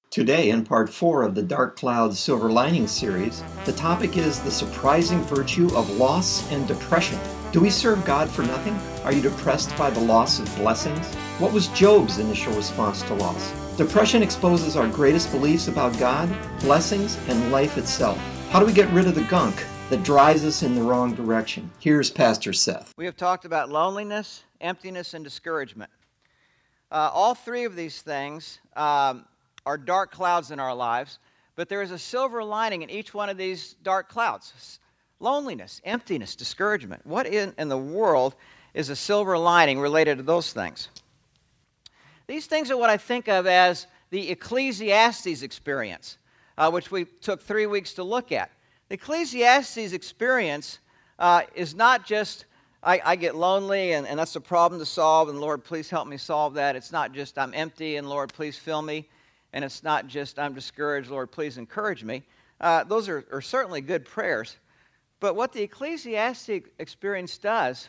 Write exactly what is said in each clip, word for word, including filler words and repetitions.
Today, in part four of the Dark Clouds Silver Lining series, the topic is the surprising virtue of loss and depression. Do we serve God for nothing? Are you depressed by the loss of blessings? What was Job's initial response to loss? Depression exposes our greatest beliefs about God, blessings, and life itself. How do we get rid of the gunk that drives us in the wrong direction? Here's Pastor Seth. We have talked about loneliness, emptiness, and discouragement. Uh, all three of these things um, are dark clouds in our lives, but there is a silver lining in each one of these dark clouds. Loneliness, emptiness, discouragement. What in, in the world is a silver lining related to those things? These things are what I think of as the Ecclesiastes experience, uh, which we took three weeks to look at. The Ecclesiastes experience uh, is not just, I, I get lonely and, and that's a problem to solve, and Lord, please help me solve that. It's not just, I'm empty and Lord, please fill me. And it's not just, I'm discouraged, Lord, please encourage me. Uh, those are, are certainly good prayers. But what the Ecclesiastes experience does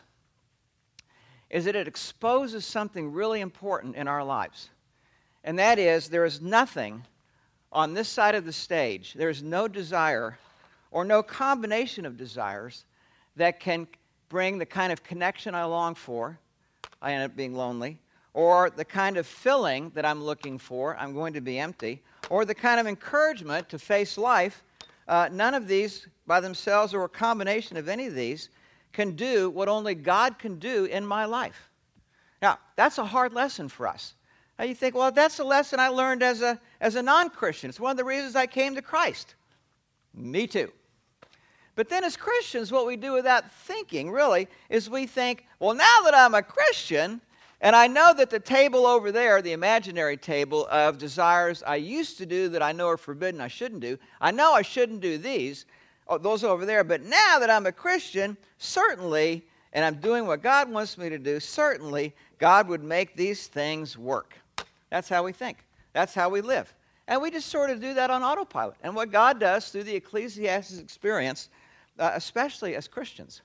is that it exposes something really important in our lives. And that is, there is nothing on this side of the stage, there is no desire or no combination of desires that can bring the kind of connection I long for. I end up being lonely. Or the kind of filling that I'm looking for, I'm going to be empty, or the kind of encouragement to face life. Uh, none of these by themselves or a combination of any of these can do what only God can do in my life. Now, that's a hard lesson for us. Now you think, well, that's a lesson I learned as a, as a non-Christian. It's one of the reasons I came to Christ. Me too. But then as Christians, what we do without thinking, really, is we think, well, now that I'm a Christian, and I know that the table over there, the imaginary table of desires I used to do that I know are forbidden, I shouldn't do. I know I shouldn't do these, oh, those over there. But now that I'm a Christian, certainly, and I'm doing what God wants me to do, certainly God would make these things work. That's how we think. That's how we live. And we just sort of do that on autopilot. And what God does through the Ecclesiastes experience, uh, especially as Christians,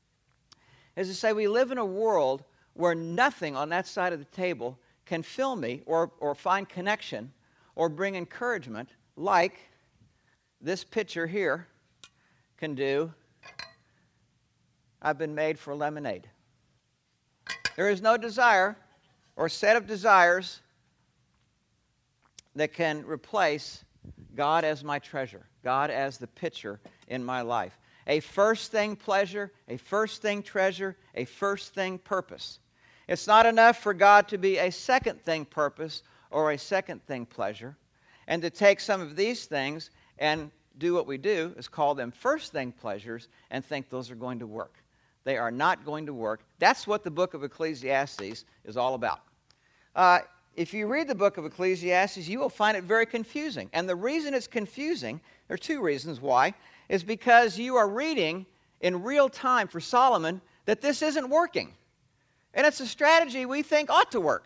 is to say we live in a world where nothing on that side of the table can fill me or, or find connection or bring encouragement like this picture here can do. I've been made for lemonade. There is no desire or set of desires that can replace God as my treasure, God as the pitcher in my life. A first thing pleasure, a first thing treasure, a first thing purpose. It's not enough for God to be a second thing purpose or a second thing pleasure, and to take some of these things and do what we do is call them first thing pleasures and think those are going to work. They are not going to work. That's what the book of Ecclesiastes is all about. Uh, if you read the book of Ecclesiastes, you will find it very confusing. And the reason it's confusing, there are two reasons why, is because you are reading in real time for Solomon that this isn't working. And it's a strategy we think ought to work.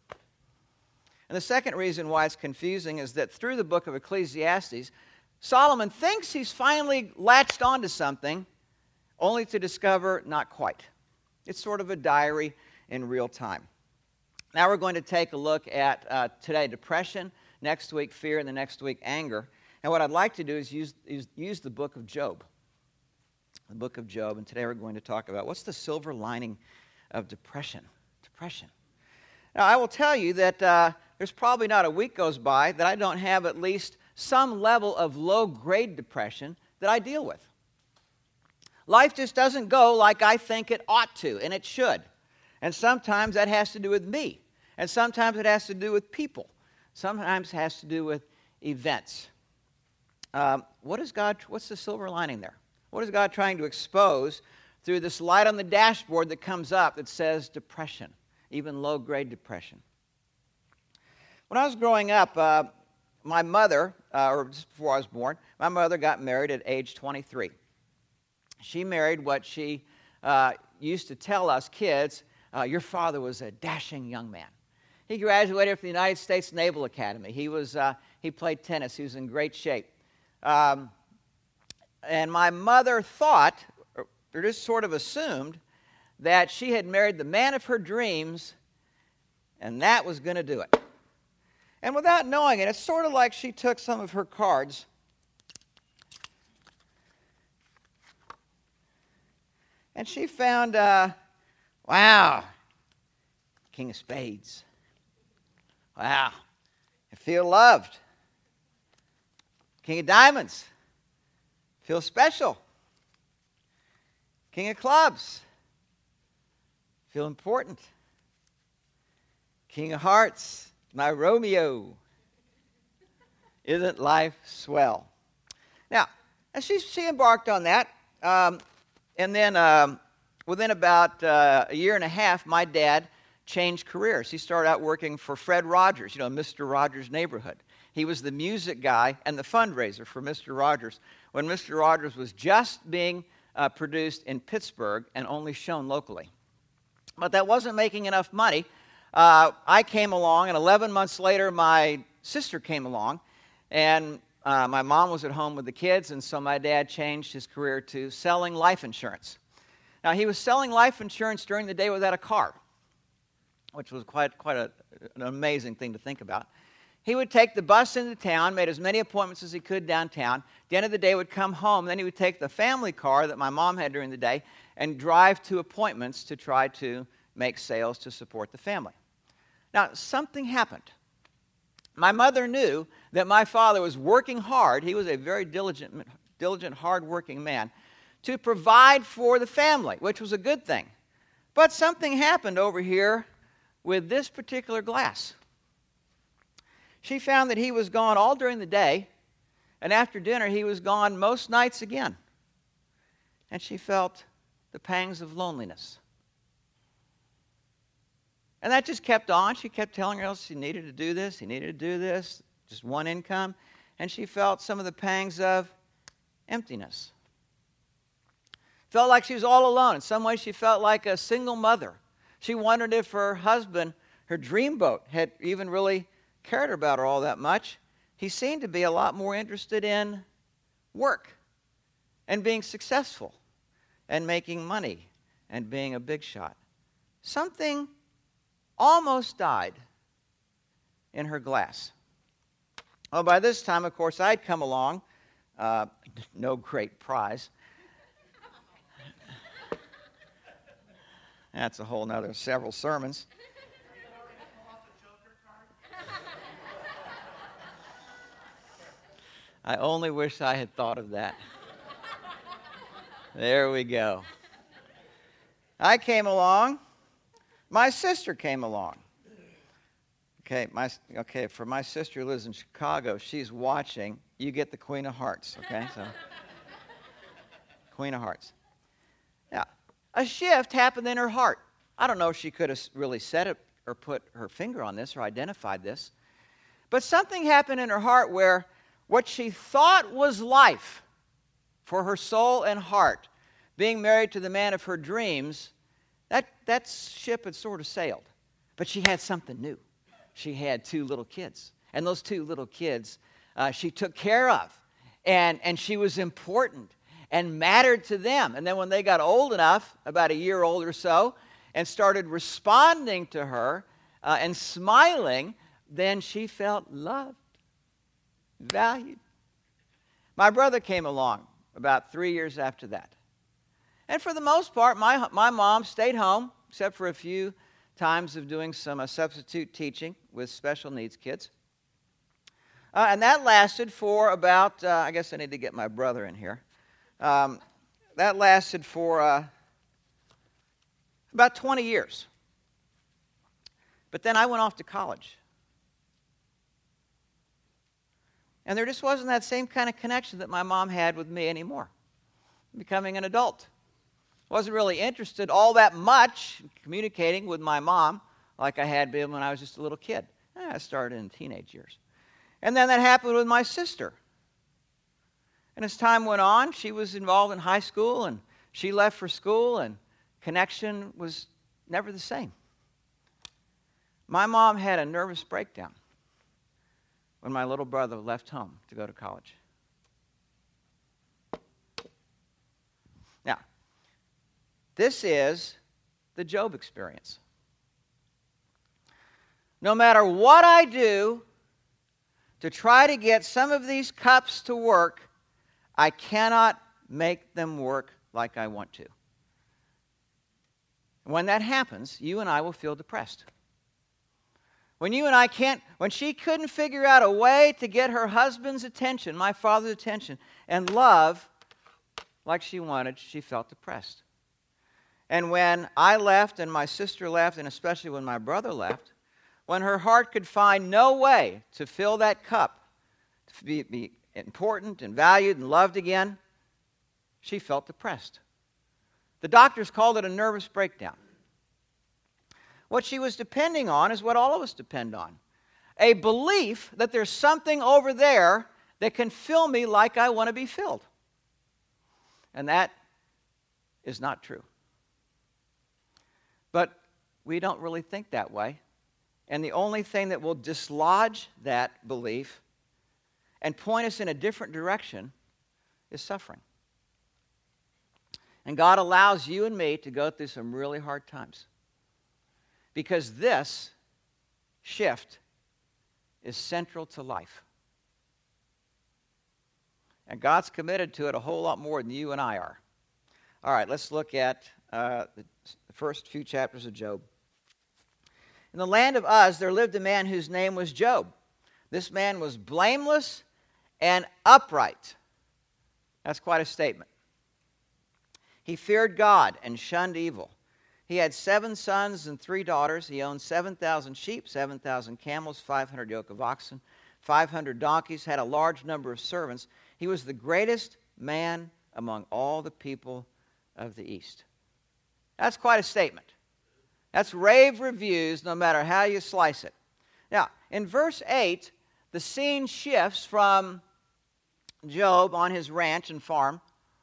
And the second reason why it's confusing is that through the book of Ecclesiastes, Solomon thinks he's finally latched onto something, only to discover not quite. It's sort of a diary in real time. Now we're going to take a look at uh, today depression, next week fear, and the next week anger. And what I'd like to do is use, use, use the book of Job. The book of Job, and today we're going to talk about what's the silver lining of depression. Depression. Now, I will tell you that uh, there's probably not a week goes by that I don't have at least some level of low-grade depression that I deal with. Life just doesn't go like I think it ought to, and it should. And sometimes that has to do with me. And sometimes it has to do with people. Sometimes it has to do with events. Um, what is God, what's the silver lining there? What is God trying to expose through this light on the dashboard that comes up that says depression, even low-grade depression? When I was growing up, uh, my mother, uh, or just before I was born, my mother got married at age twenty-three. She married what she uh, used to tell us kids, uh, your father was a dashing young man. He graduated from the United States Naval Academy. He was uh, he played tennis. He was in great shape. Um, and my mother thought, or just sort of assumed, that she had married the man of her dreams, and that was going to do it. And without knowing it, it's sort of like she took some of her cards and she found, uh, wow, King of Spades. Wow, I feel loved. King of Diamonds. Feel special. King of Clubs. Feel important. King of Hearts. My Romeo. Isn't life swell? Now, and she, she embarked on that. Um, and then um, within about uh, a year and a half, my dad changed careers. He started out working for Fred Rogers, you know, Mister Rogers' Neighborhood. He was the music guy and the fundraiser for Mister Rogers when Mister Rogers was just being uh, produced in Pittsburgh and only shown locally. But that wasn't making enough money. Uh, I came along, and eleven months later, my sister came along, and uh, my mom was at home with the kids, and so my dad changed his career to selling life insurance. Now, he was selling life insurance during the day without a car, which was quite, quite a, an amazing thing to think about. He would take the bus into town, made as many appointments as he could downtown. At the end of the day, would come home. Then he would take the family car that my mom had during the day and drive to appointments to try to make sales to support the family. Now, something happened. My mother knew that my father was working hard. He was a very diligent, diligent, hard-working man to provide for the family, which was a good thing. But something happened over here with this particular glass. She found that he was gone all during the day, and after dinner he was gone most nights again. And she felt the pangs of loneliness. And that just kept on. She kept telling herself she needed to do this, he needed to do this, just one income. And she felt some of the pangs of emptiness. Felt like she was all alone. In some ways she felt like a single mother. She wondered if her husband, her dreamboat, had even really cared about her all that much. He seemed to be a lot more interested in work and being successful and making money and being a big shot. Something almost died in her glass. Well, by this time, of course, I'd come along. Uh, no great prize. That's a whole nother several sermons. I only wish I had thought of that. There we go. I came along. My sister came along. Okay, my okay, for my sister who lives in Chicago, she's watching. You get the Queen of Hearts, okay? So Queen of Hearts. Now, a shift happened in her heart. I don't know if she could have really said it or put her finger on this or identified this, but something happened in her heart where what she thought was life for her soul and heart, being married to the man of her dreams, that, that ship had sort of sailed. But she had something new. She had two little kids. And those two little kids uh, she took care of. And, and she was important and mattered to them. And then when they got old enough, about a year old or so, and started responding to her uh, and smiling, then she felt loved, valued. My brother came along about three years after that. And for the most part, my, my mom stayed home, except for a few times of doing some uh, substitute teaching with special needs kids. Uh, and that lasted for about, uh, I guess I need to get my brother in here. Um, that lasted for uh, about twenty years. But then I went off to college. And there just wasn't that same kind of connection that my mom had with me anymore. Becoming an adult. Wasn't really interested all that much in communicating with my mom like I had been when I was just a little kid. I started in teenage years. And then that happened with my sister. And as time went on, she was involved in high school, and she left for school, and connection was never the same. My mom had a nervous breakdown when my little brother left home to go to college. Now, this is the Job experience. No matter what I do, to try to get some of these cups to work, I cannot make them work like I want to. When that happens, you and I will feel depressed. When you and I can't, when she couldn't figure out a way to get her husband's attention, my father's attention, and love like she wanted, she felt depressed. And when I left and my sister left, and especially when my brother left, when her heart could find no way to fill that cup, to be, be important and valued and loved again, she felt depressed. The doctors called it a nervous breakdown. What she was depending on is what all of us depend on. A belief that there's something over there that can fill me like I want to be filled. And that is not true. But we don't really think that way. And the only thing that will dislodge that belief and point us in a different direction is suffering. And God allows you and me to go through some really hard times. Because this shift is central to life. And God's committed to it a whole lot more than you and I are. All right, let's look at uh, the first few chapters of Job. In the land of Uz, there lived a man whose name was Job. This man was blameless and upright. That's quite a statement. He feared God and shunned evil. He had seven sons and three daughters. He owned seven thousand sheep, seven thousand camels, five hundred yoke of oxen, five hundred donkeys, had a large number of servants. He was the greatest man among all the people of the East. That's quite a statement. That's rave reviews no matter how you slice it. Now, in verse eight, the scene shifts from Job on his ranch and farm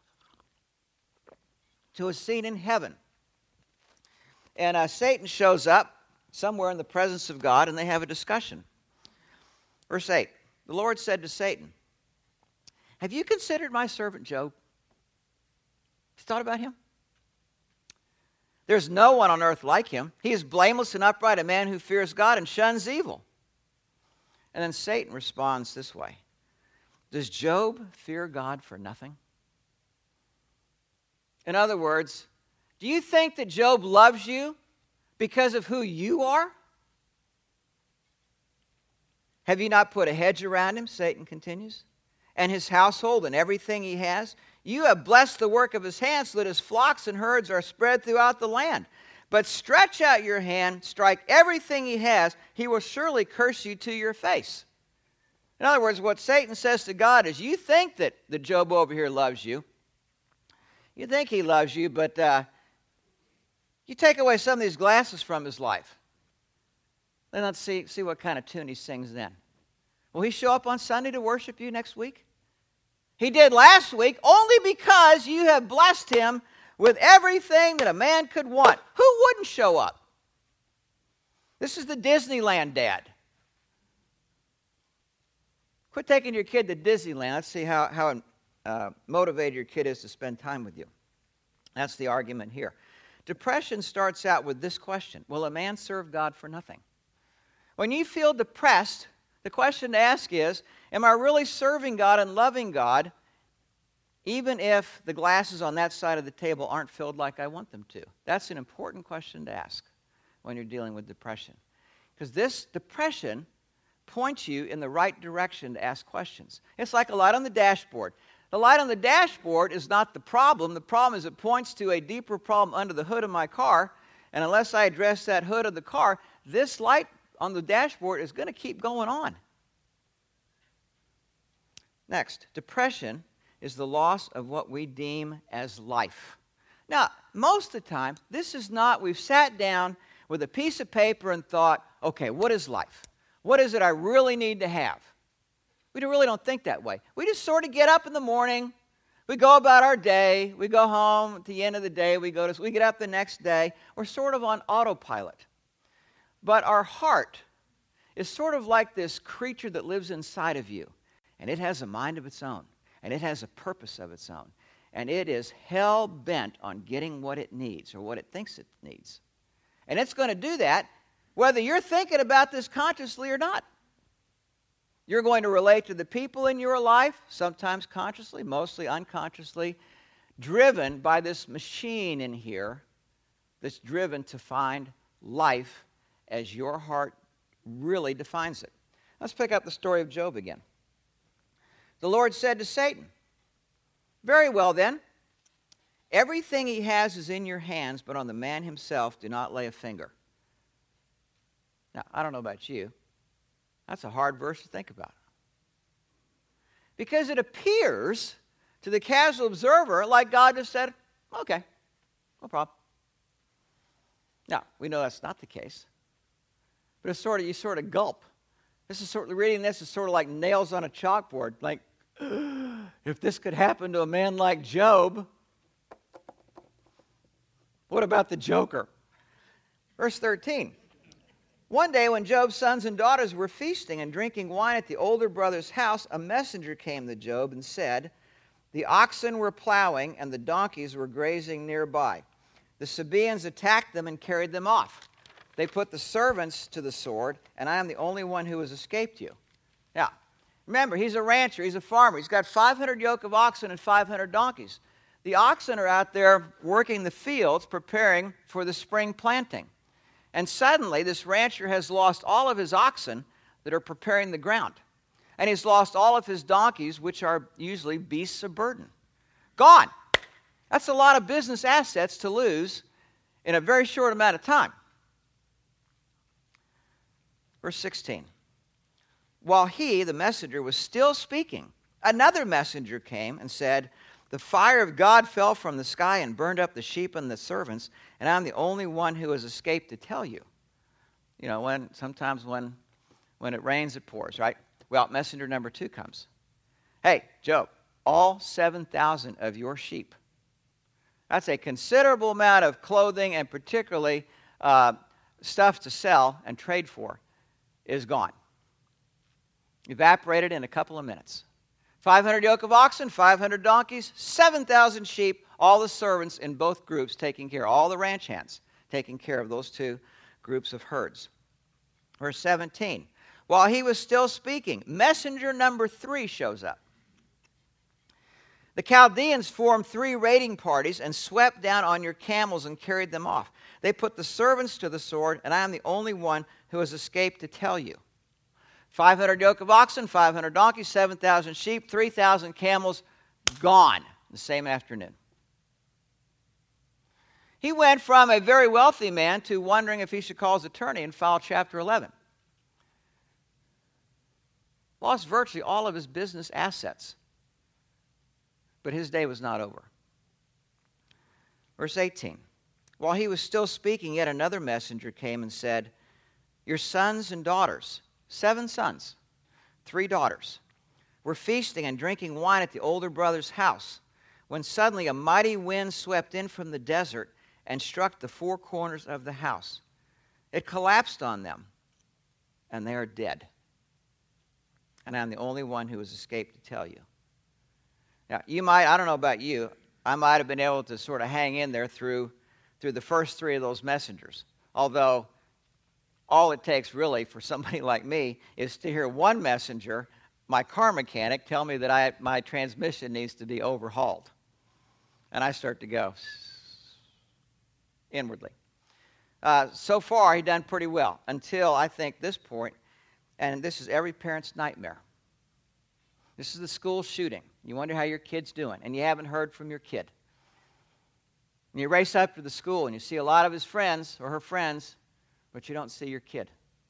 to a scene in heaven. And uh, Satan shows up somewhere in the presence of God, and they have a discussion. Verse eight, the Lord said to Satan, "Have you considered my servant Job? Have you thought about him? There's no one on earth like him. He is blameless and upright, a man who fears God and shuns evil." And then Satan responds this way, "Does Job fear God for nothing?" In other words, do you think that Job loves you because of who you are? Have you not put a hedge around him, Satan continues, and his household and everything he has? You have blessed the work of his hands so that his flocks and herds are spread throughout the land. But stretch out your hand, strike everything he has, he will surely curse you to your face. In other words, what Satan says to God is, you think that the Job over here loves you. You think he loves you, but uh, you take away some of these glasses from his life. Then let's see, see what kind of tune he sings then. Will he show up on Sunday to worship you next week? He did last week only because you have blessed him with everything that a man could want. Who wouldn't show up? This is the Disneyland dad. Quit taking your kid to Disneyland. Let's see how, how uh, motivated your kid is to spend time with you. That's the argument here. Depression starts out with this question: will a man serve God for nothing? When you feel depressed, the question to ask is, am I really serving God and loving God even if the glasses on that side of the table aren't filled like I want them to? That's an important question to ask when you're dealing with depression. Because this depression points you in the right direction to ask questions. It's like a light on the dashboard. The light on the dashboard is not the problem. The problem is it points to a deeper problem under the hood of my car, and unless I address that hood of the car, this light on the dashboard is going to keep going on. Next, depression is the loss of what we deem as life. Now, most of the time, this is not, we've sat down with a piece of paper and thought, okay, what is life? What is it I really need to have? We really don't think that way. We just sort of get up in the morning, we go about our day, we go home at the end of the day, we go to, we get up the next day, we're sort of on autopilot. But our heart is sort of like this creature that lives inside of you, and it has a mind of its own, and it has a purpose of its own, and it is hell-bent on getting what it needs or what it thinks it needs. And it's going to do that whether you're thinking about this consciously or not. You're going to relate to the people in your life, sometimes consciously, mostly unconsciously, driven by this machine in here that's driven to find life as your heart really defines it. Let's pick up the story of Job again. The Lord said to Satan, "Very well then, everything he has is in your hands, but on the man himself do not lay a finger." Now, I don't know about you. That's a hard verse to think about. Because it appears to the casual observer like God just said, okay, no problem. Now, we know that's not the case. But it's sort of, you sort of gulp. This is sort of, reading this is sort of like nails on a chalkboard. Like, if this could happen to a man like Job, what about the joker? Verse thirteen. One day when Job's sons and daughters were feasting and drinking wine at the older brother's house, a messenger came to Job and said, "The oxen were plowing and the donkeys were grazing nearby. The Sabaeans attacked them and carried them off. They put the servants to the sword, and I am the only one who has escaped you." Now, remember, he's a rancher, he's a farmer. He's got five hundred yoke of oxen and five hundred donkeys. The oxen are out there working the fields, preparing for the spring planting. And suddenly, this rancher has lost all of his oxen that are preparing the ground. And he's lost all of his donkeys, which are usually beasts of burden. Gone. That's a lot of business assets to lose in a very short amount of time. Verse sixteen. While he, the messenger, was still speaking, another messenger came and said, "The fire of God fell from the sky and burned up the sheep and the servants, and I'm the only one who has escaped to tell you." You know, when sometimes when when it rains, it pours, right? Well, messenger number two comes. "Hey, Job, all seven thousand of your sheep," that's a considerable amount of clothing and particularly uh, stuff to sell and trade for, is gone. Evaporated in a couple of minutes. five hundred yoke of oxen, five hundred donkeys, seven thousand sheep, all the servants in both groups taking care, all the ranch hands taking care of those two groups of herds. Verse seventeen. While he was still speaking, messenger number three shows up. "The Chaldeans formed three raiding parties and swept down on your camels and carried them off. They put the servants to the sword, and I am the only one who has escaped to tell you. five hundred yoke of oxen, five hundred donkeys, seven thousand sheep, three thousand camels, gone the same afternoon." He went from a very wealthy man to wondering if he should call his attorney and file Chapter eleven. Lost virtually all of his business assets. But his day was not over. Verse eighteen. While he was still speaking, yet another messenger came and said, "Your sons and daughters," seven sons, three daughters, "were feasting and drinking wine at the older brother's house, when suddenly a mighty wind swept in from the desert and struck the four corners of the house. It collapsed on them, and they are dead. And I'm the only one who has escaped to tell you." Now, you might, I don't know about you, I might have been able to sort of hang in there through, through the first three of those messengers, although all it takes really for somebody like me is to hear one messenger, my car mechanic, tell me that I, my transmission needs to be overhauled. And I start to go inwardly. Uh, so far, he's done pretty well until I think this point, and this is every parent's nightmare. This is the school shooting. You wonder how your kid's doing, and you haven't heard from your kid. And you race up to the school, and you see a lot of his friends or her friends, but you don't see your kid.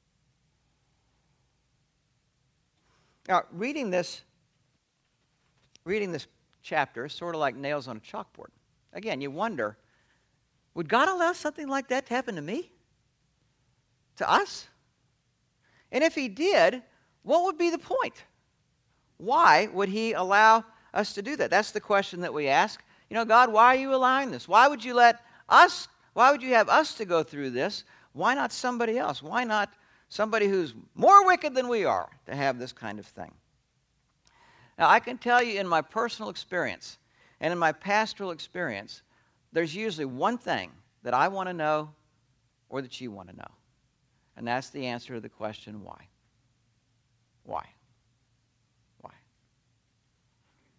Now, reading this, reading this chapter is sort of like nails on a chalkboard. Again, you wonder, would God allow something like that to happen to me? To us? And if he did, what would be the point? Why would he allow us to do that? That's the question that we ask. You know, God, why are you allowing this? Why would you let us, why would you have us to go through this? Why not somebody else? Why not somebody who's more wicked than we are to have this kind of thing? Now, I can tell you in my personal experience and in my pastoral experience, there's usually one thing that I want to know or that you want to know. And that's the answer to the question, why? Why?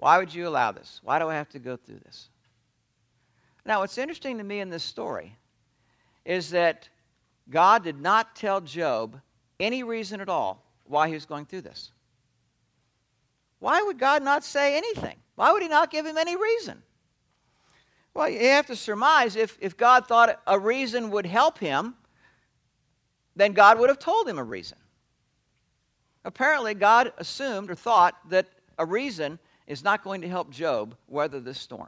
Why would you allow this? Why do I have to go through this? Now, what's interesting to me in this story is that God did not tell Job any reason at all why he was going through this. Why would God not say anything? Why would he not give him any reason? Well, you have to surmise if, if God thought a reason would help him, then God would have told him a reason. Apparently, God assumed or thought that a reason is not going to help Job weather this storm.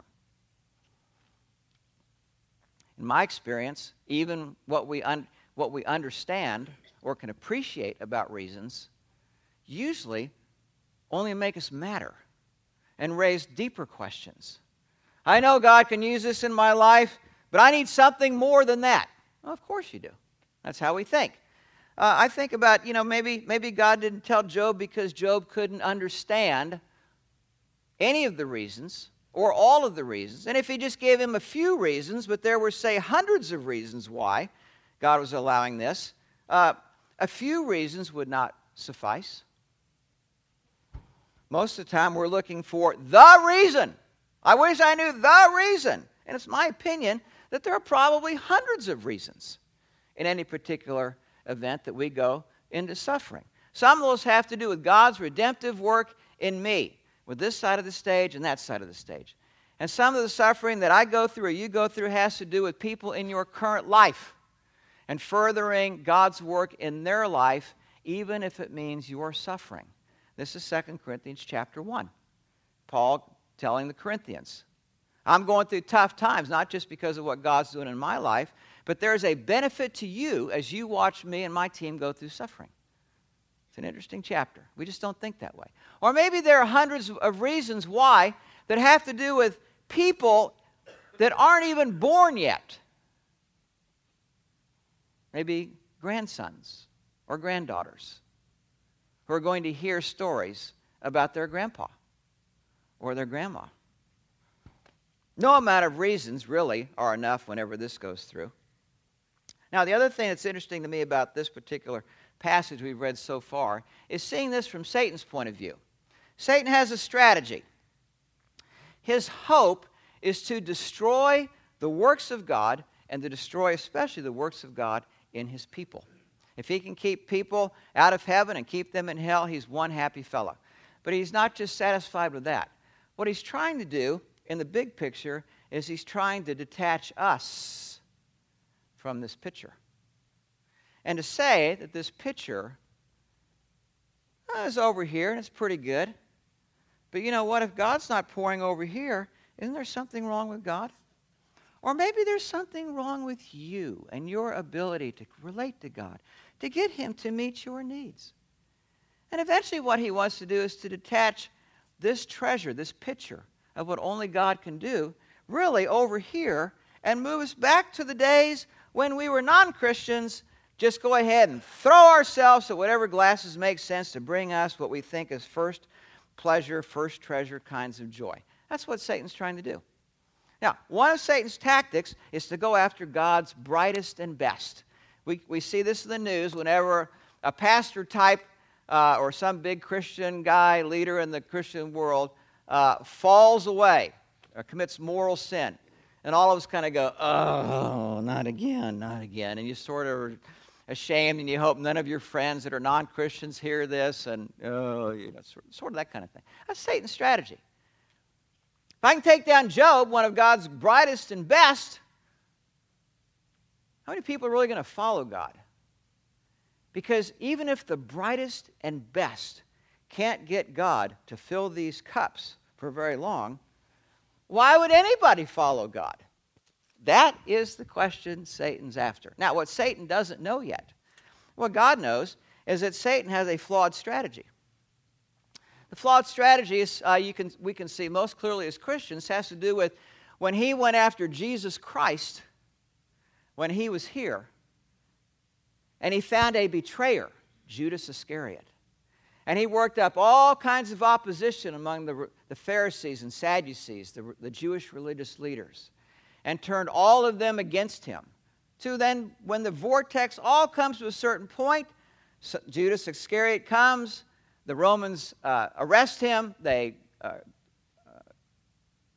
In my experience, even what we, un- what we understand or can appreciate about reasons usually only make us matter and raise deeper questions. I know God can use this in my life, but I need something more than that. Well, of course you do. That's how we think. Uh, I think about, you know, maybe, maybe God didn't tell Job because Job couldn't understand any of the reasons or all of the reasons. And if he just gave him a few reasons, but there were, say, hundreds of reasons why God was allowing this, uh, a few reasons would not suffice. Most of the time we're looking for the reason. I wish I knew the reason. And it's my opinion that there are probably hundreds of reasons in any particular event that we go into suffering. Some of those have to do with God's redemptive work in me, with this side of the stage and that side of the stage. And some of the suffering that I go through or you go through has to do with people in your current life and furthering God's work in their life, even if it means your suffering. This is Second Corinthians chapter one. Paul telling the Corinthians, I'm going through tough times, not just because of what God's doing in my life, but there's a benefit to you as you watch me and my team go through suffering. It's an interesting chapter. We just don't think that way. Or maybe there are hundreds of reasons why that have to do with people that aren't even born yet. Maybe grandsons or granddaughters who are going to hear stories about their grandpa or their grandma. No amount of reasons really are enough whenever this goes through. Now, the other thing that's interesting to me about this particular passage we've read so far is seeing this from Satan's point of view. Satan has a strategy. His hope is to destroy the works of God and to destroy especially the works of God in his people. If he can keep people out of heaven and keep them in hell, he's one happy fellow. But he's not just satisfied with that. What he's trying to do in the big picture is he's trying to detach us from this picture. And to say that this picture uh, is over here and it's pretty good. But you know what? If God's not pouring over here, isn't there something wrong with God? Or maybe there's something wrong with you and your ability to relate to God, to get him to meet your needs. And eventually what he wants to do is to detach this treasure, this picture of what only God can do, really over here and move us back to the days when we were non-Christians. Just go ahead and throw ourselves at whatever glasses make sense to bring us what we think is first pleasure, first treasure kinds of joy. That's what Satan's trying to do. Now, one of Satan's tactics is to go after God's brightest and best. We, we see this in the news whenever a pastor type uh, or some big Christian guy, leader in the Christian world, uh, falls away or commits moral sin. And all of us kind of go, oh, not again, not again. And you sort of are ashamed and you hope none of your friends that are non-Christians hear this. And, oh, you know, sort, sort of that kind of thing. That's Satan's strategy. If I can take down Job, one of God's brightest and best, how many people are really going to follow God? Because even if the brightest and best can't get God to fill these cups for very long, why would anybody follow God? That is the question Satan's after. Now, what Satan doesn't know yet, what God knows, is that Satan has a flawed strategy. The flawed strategy is, uh, you can, we can see most clearly as Christians, has to do with when he went after Jesus Christ, when he was here, and he found a betrayer, Judas Iscariot. And he worked up all kinds of opposition among the, the Pharisees and Sadducees, the, the Jewish religious leaders, and turned all of them against him. To then, when the vortex all comes to a certain point, so Judas Iscariot comes, the Romans uh, arrest him, they uh,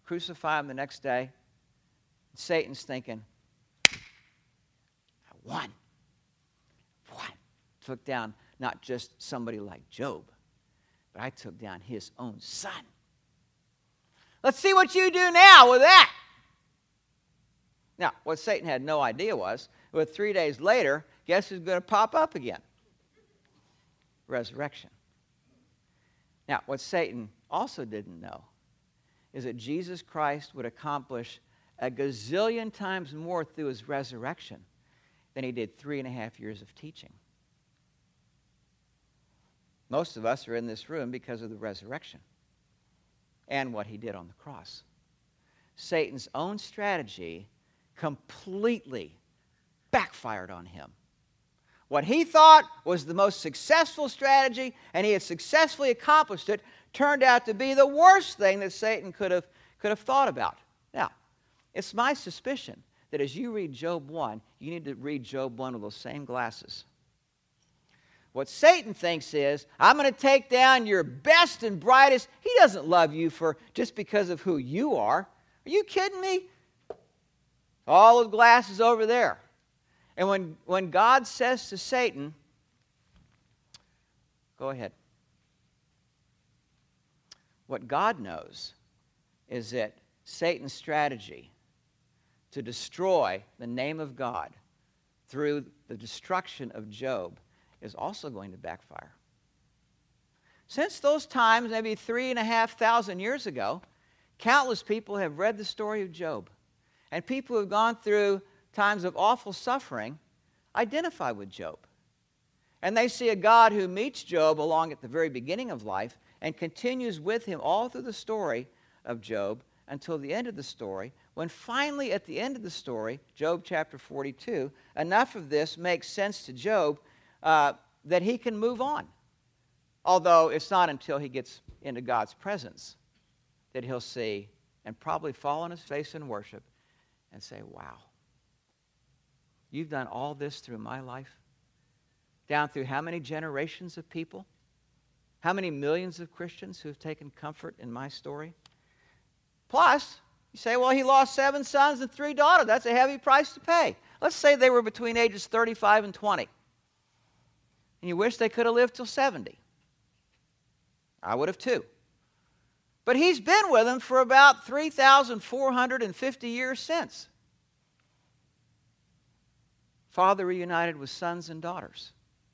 crucify him the next day. Satan's thinking, I won. Won. Took down not just somebody like Job, but I took down his own son. Let's see what you do now with that. Now, what Satan had no idea was, but three days later, guess who's going to pop up again? Resurrection. Now, what Satan also didn't know is that Jesus Christ would accomplish a gazillion times more through his resurrection than he did three and a half years of teaching. Most of us are in this room because of the resurrection and what he did on the cross. Satan's own strategy completely backfired on him. What he thought was the most successful strategy, and he had successfully accomplished it, turned out to be the worst thing that Satan could have, could have thought about. Now, it's my suspicion that as you read Job one, you need to read Job one with those same glasses. What Satan thinks is, I'm going to take down your best and brightest. He doesn't love you for just because of who you are. Are you kidding me? All the glasses over there. And when, when God says to Satan, go ahead. What God knows is that Satan's strategy to destroy the name of God through the destruction of Job is also going to backfire. Since those times, maybe three and a half thousand years ago, countless people have read the story of Job. And people who have gone through times of awful suffering identify with Job. And they see a God who meets Job along at the very beginning of life and continues with him all through the story of Job until the end of the story, when finally at the end of the story, Job chapter forty-two, enough of this makes sense to Job uh, that he can move on. Although it's not until he gets into God's presence that he'll see and probably fall on his face in worship and say, wow, you've done all this through my life? Down through how many generations of people? How many millions of Christians who have taken comfort in my story? Plus, you say, well, he lost seven sons and three daughters. That's a heavy price to pay. Let's say they were between ages thirty-five and twenty. And you wish they could have lived till seventy. I would have too. But he's been with them for about three thousand four hundred fifty years since. Father reunited with sons and daughters.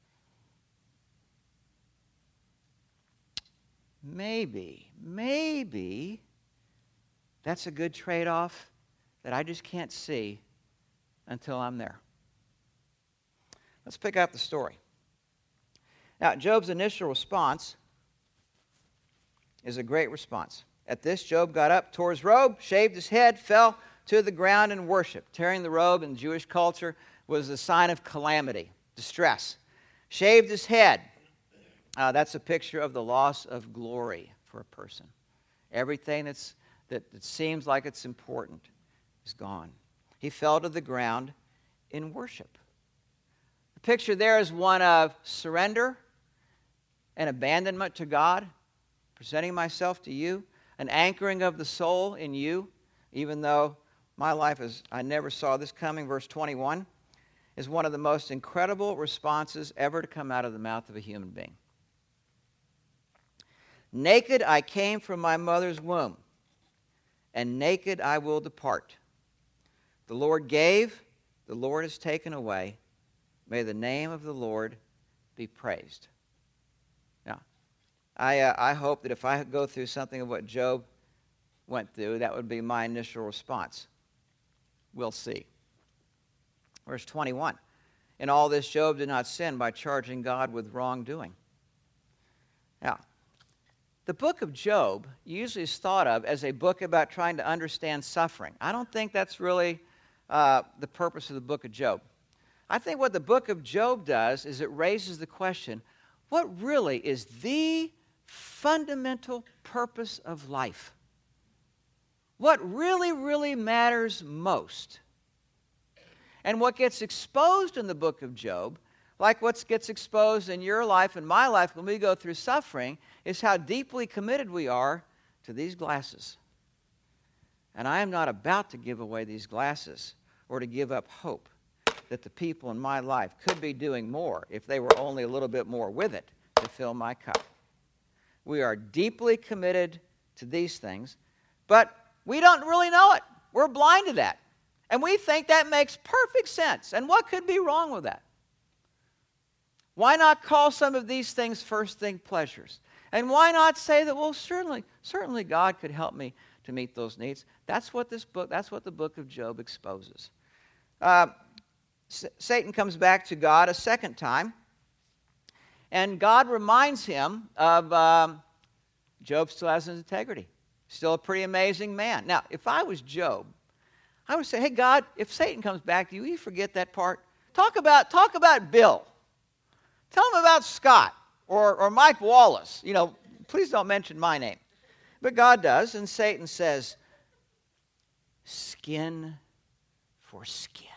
Maybe, maybe that's a good trade-off that I just can't see until I'm there. Let's pick up the story. Now, Job's initial response is a great response. At this, Job got up, tore his robe, shaved his head, fell to the ground and worshiped. Tearing the robe in Jewish culture was a sign of calamity, distress. Shaved his head. Uh, that's a picture of the loss of glory for a person. Everything that's, that, that seems like it's important is gone. He fell to the ground in worship. The picture there is one of surrender and abandonment to God, presenting myself to you, an anchoring of the soul in you, even though my life is, I never saw this coming. Verse twenty-one is one of the most incredible responses ever to come out of the mouth of a human being. Naked I came from my mother's womb, and naked I will depart. The Lord gave, the Lord has taken away. May the name of the Lord be praised. Now, I, uh, I hope that if I go through something of what Job went through, that would be my initial response. We'll see. Verse twenty-one. In all this, Job did not sin by charging God with wrongdoing. Now, the book of Job usually is thought of as a book about trying to understand suffering. I don't think that's really uh, the purpose of the book of Job. I think what the book of Job does is it raises the question, what really is the fundamental purpose of life? What really, really matters most? And what gets exposed in the book of Job, like what gets exposed in your life and my life when we go through suffering, is how deeply committed we are to these glasses. And I am not about to give away these glasses or to give up hope that the people in my life could be doing more if they were only a little bit more with it to fill my cup. We are deeply committed to these things, but we don't really know it. We're blind to that. And we think that makes perfect sense. And what could be wrong with that? Why not call some of these things first thing pleasures? And why not say that, well, certainly, certainly God could help me to meet those needs? That's what this book, that's what the book of Job exposes. Uh, S- Satan comes back to God a second time, and God reminds him of um, Job still has his integrity. Still a pretty amazing man. Now, if I was Job, I would say, hey, God, if Satan comes back to you, will you forget that part? Talk about, talk about Bill. Tell him about Scott or, or Mike Wallace. You know, please don't mention my name. But God does, and Satan says, skin for skin.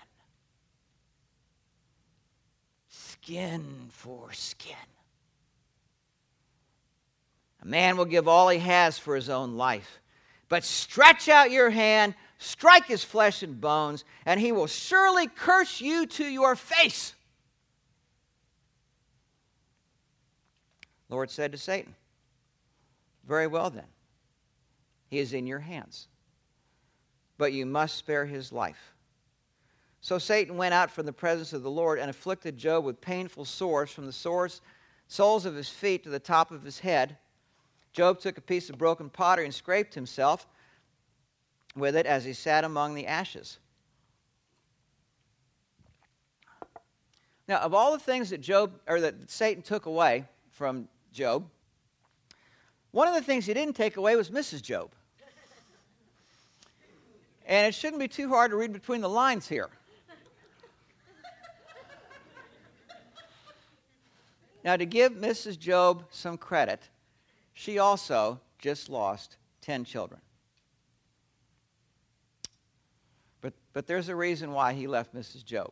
Skin for skin. A man will give all he has for his own life, but stretch out your hand, strike his flesh and bones, and he will surely curse you to your face. The Lord said to Satan, very well then, he is in your hands, but you must spare his life. So Satan went out from the presence of the Lord and afflicted Job with painful sores from the sores, soles of his feet to the top of his head. Job took a piece of broken pottery and scraped himself with it as he sat among the ashes. Now, of all the things that Job or that Satan took away from Job, one of the things he didn't take away was Missus Job. And it shouldn't be too hard to read between the lines here. Now, to give Missus Job some credit, she also just lost ten children. But, but there's a reason why he left Missus Job.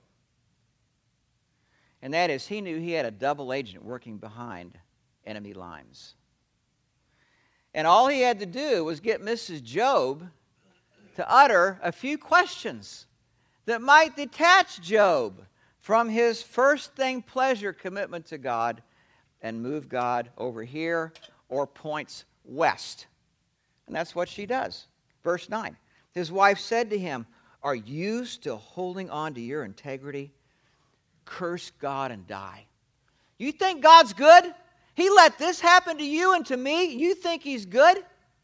And that is he knew he had a double agent working behind enemy lines. And all he had to do was get Missus Job to utter a few questions that might detach Job from his first thing pleasure commitment to God and move God over here or points west. And that's what she does. Verse nine. His wife said to him, are you still holding on to your integrity? Curse God and die. You think God's good? He let this happen to you and to me? You think he's good?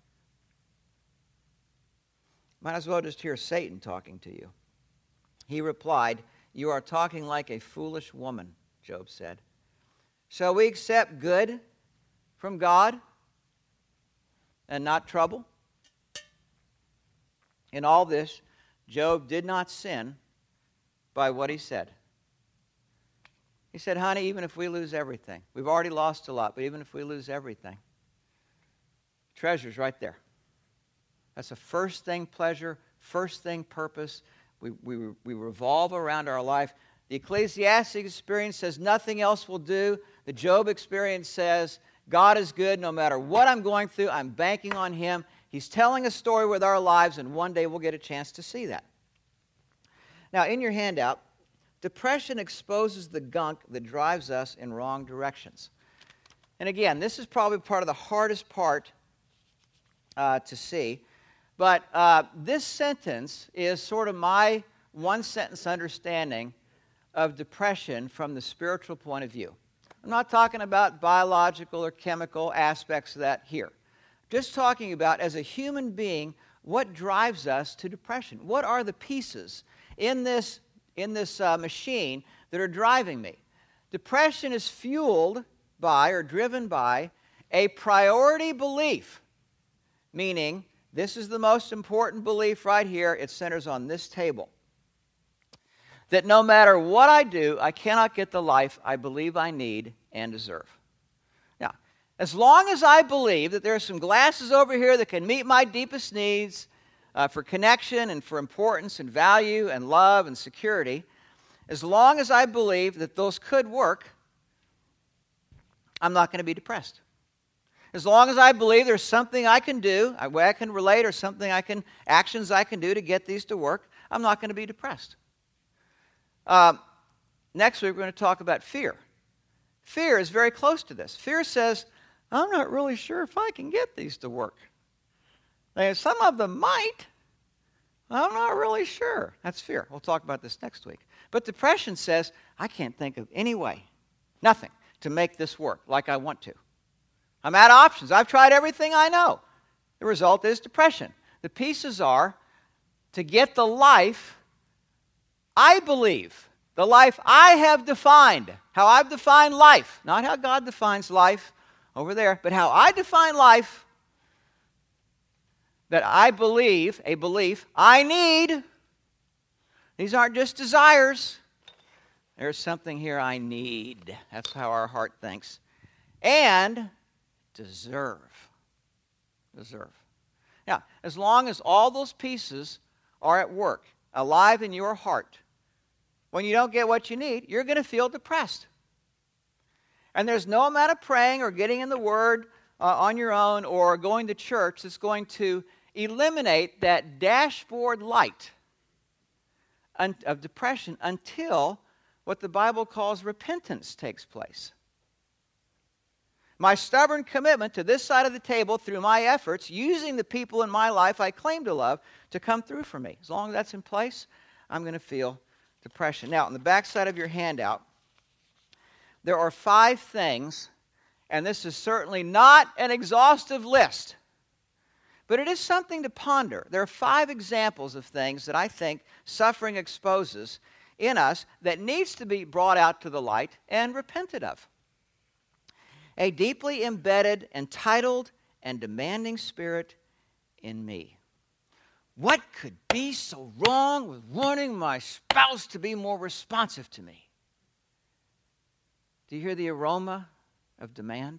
Might as well just hear Satan talking to you. He replied, you are talking like a foolish woman, Job said. Shall we accept good from God and not trouble? In all this, Job did not sin by what he said. He said, honey, even if we lose everything, we've already lost a lot, but even if we lose everything, treasure's right there. That's a first thing pleasure, first thing purpose. We, we, we revolve around our life. The Ecclesiastic experience says nothing else will do. The Job experience says God is good no matter what I'm going through. I'm banking on him. He's telling a story with our lives, and one day we'll get a chance to see that. Now, in your handout, depression exposes the gunk that drives us in wrong directions. And again, this is probably part of the hardest part uh, to see. But uh, this sentence is sort of my one-sentence understanding of depression from the spiritual point of view. I'm not talking about biological or chemical aspects of that here. Just talking about, as a human being, what drives us to depression. What are the pieces in this, in this uh, machine that are driving me? Depression is fueled by or driven by a priority belief, meaning this is the most important belief right here. It centers on this table. That no matter what I do, I cannot get the life I believe I need and deserve. Now, as long as I believe that there are some glasses over here that can meet my deepest needs uh, for connection and for importance and value and love and security, as long as I believe that those could work, I'm not going to be depressed. As long as I believe there's something I can do, a way I can relate, or something I can, actions I can do to get these to work, I'm not going to be depressed. Uh, next week, we're going to talk about fear. Fear is very close to this. Fear says, I'm not really sure if I can get these to work. Now, some of them might. I'm not really sure. That's fear. We'll talk about this next week. But depression says, I can't think of any way, nothing, to make this work like I want to. I'm out of options. I've tried everything I know. The result is depression. The pieces are to get the life I believe, the life I have defined, how I've defined life, not how God defines life over there, but how I define life, that I believe, a belief I need. These aren't just desires. There's something here I need. That's how our heart thinks. And deserve. Deserve. Now, as long as all those pieces are at work, alive in your heart, when you don't get what you need, you're going to feel depressed. And there's no amount of praying or getting in the Word uh, on your own or going to church that's going to eliminate that dashboard light of depression until what the Bible calls repentance takes place. My stubborn commitment to this side of the table through my efforts, using the people in my life I claim to love to come through for me. As long as that's in place, I'm going to feel depression. Now, on the back side of your handout, there are five things, and this is certainly not an exhaustive list, but it is something to ponder. There are five examples of things that I think suffering exposes in us that needs to be brought out to the light and repented of. A deeply embedded, entitled, and demanding spirit in me. What could be so wrong with wanting my spouse to be more responsive to me? Do you hear the aroma of demand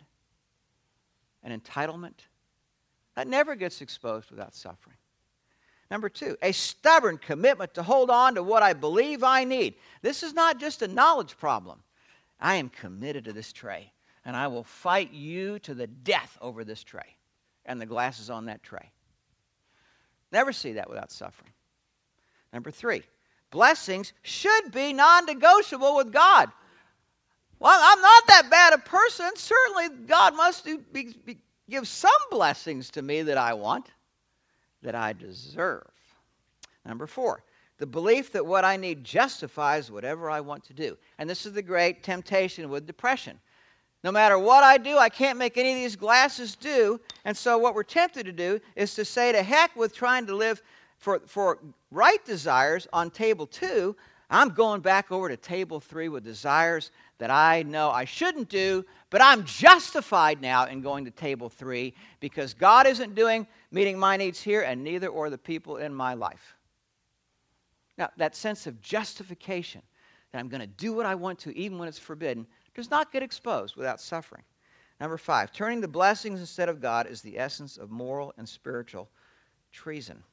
and entitlement? That never gets exposed without suffering. Number two, a stubborn commitment to hold on to what I believe I need. This is not just a knowledge problem. I am committed to this tray, and I will fight you to the death over this tray and the glasses on that tray. Never see that without suffering. Number three, blessings should be non-negotiable with God. Well, I'm not that bad a person. Certainly, God must do, be, be, give some blessings to me that I want, that I deserve. Number four, the belief that what I need justifies whatever I want to do. And this is the great temptation with depression. No matter what I do, I can't make any of these glasses do. And so what we're tempted to do is to say to heck with trying to live for, for right desires on table two. I'm going back over to table three with desires that I know I shouldn't do, but I'm justified now in going to table three because God isn't doing meeting my needs here, and neither are the people in my life. Now, that sense of justification, that I'm going to do what I want to even when it's forbidden, does not get exposed without suffering. Number five, turning to blessings instead of God is the essence of moral and spiritual treason.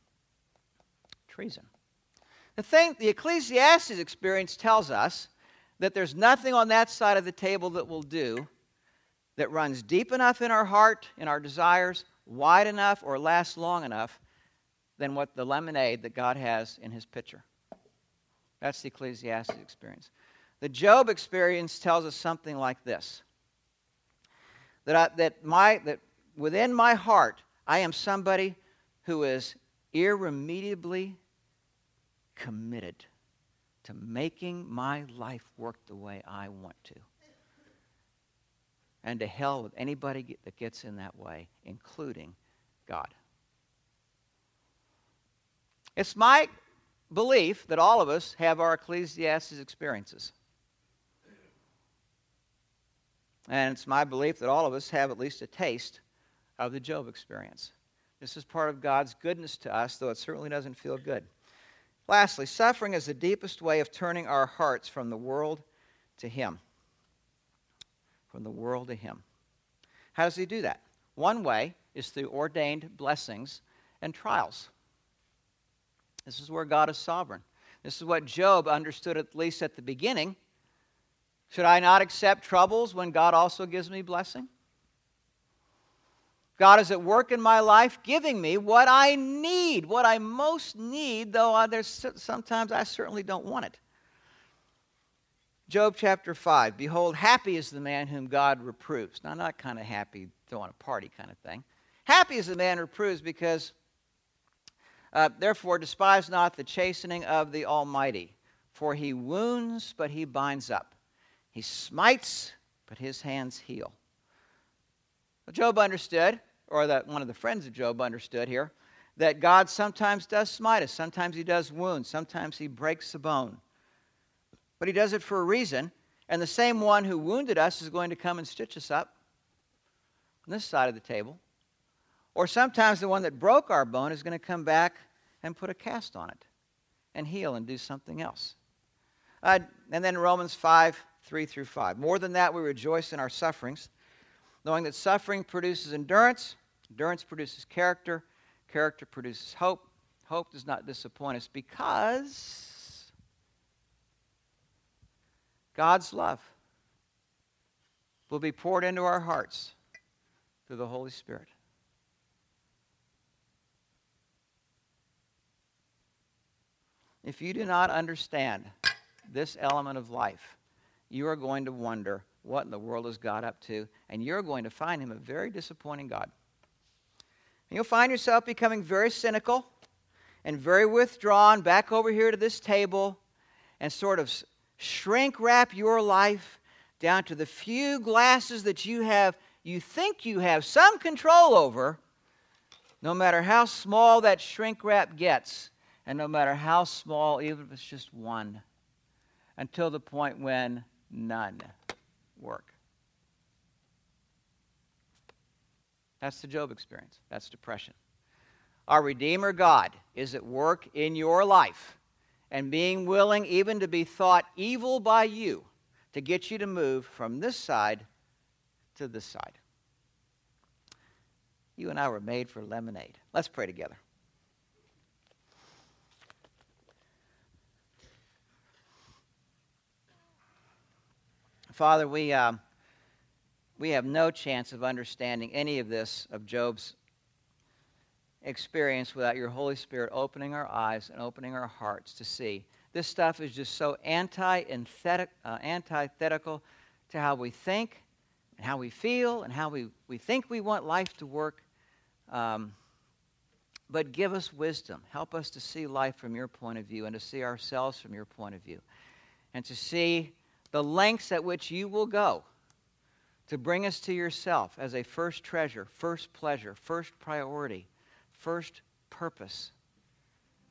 Treason. The thing, the Ecclesiastes experience tells us that there's nothing on that side of the table that will do that runs deep enough in our heart, in our desires, wide enough or lasts long enough than what the lemonade that God has in his pitcher. That's the Ecclesiastes experience. The Job experience tells us something like this. That, I, that, my, that within my heart, I am somebody who is irremediably committed to making my life work the way I want to. And to hell with anybody that gets in that way, including God. It's my belief that all of us have our Ecclesiastes experiences. And it's my belief that all of us have at least a taste of the Job experience. This is part of God's goodness to us, though it certainly doesn't feel good. Lastly, suffering is the deepest way of turning our hearts from the world to Him. From the world to Him. How does He do that? One way is through ordained blessings and trials. This is where God is sovereign. This is what Job understood, at least at the beginning. Should I not accept troubles when God also gives me blessing? God is at work in my life, giving me what I need, what I most need, though uh, there's sometimes I certainly don't want it. Job chapter five, behold, happy is the man whom God reproves. Now, not kind of happy, throwing a party kind of thing. Happy is the man who reproves because, uh, therefore, despise not the chastening of the Almighty. For he wounds, but he binds up. He smites, but his hands heal. Well, Job understood, or that one of the friends of Job understood here, that God sometimes does smite us. Sometimes he does wound. Sometimes he breaks the bone. But he does it for a reason. And the same one who wounded us is going to come and stitch us up on this side of the table. Or sometimes the one that broke our bone is going to come back and put a cast on it and heal and do something else. Uh, and then Romans five, three through five. More than that, we rejoice in our sufferings, knowing that suffering produces endurance, endurance produces character, character produces hope. Hope does not disappoint us because God's love will be poured into our hearts through the Holy Spirit. If you do not understand this element of life, you are going to wonder what in the world is God up to, and you're going to find him a very disappointing God. And you'll find yourself becoming very cynical and very withdrawn back over here to this table and sort of shrink wrap your life down to the few glasses that you have, you think you have some control over, no matter how small that shrink wrap gets, and no matter how small, even if it's just one, until the point when none work. That's the Job experience. That's depression. Our Redeemer God is at work in your life and being willing even to be thought evil by you to get you to move from this side to this side. You and I were made for lemonade. Let's pray together. Father, we, uh, we have no chance of understanding any of this, of Job's experience, without your Holy Spirit opening our eyes and opening our hearts to see. This stuff is just so anti-antithetical uh, antithetical to how we think and how we feel and how we, we think we want life to work. Um, but give us wisdom. Help us to see life from your point of view and to see ourselves from your point of view. And to see the lengths at which you will go to bring us to yourself as a first treasure, first pleasure, first priority, first purpose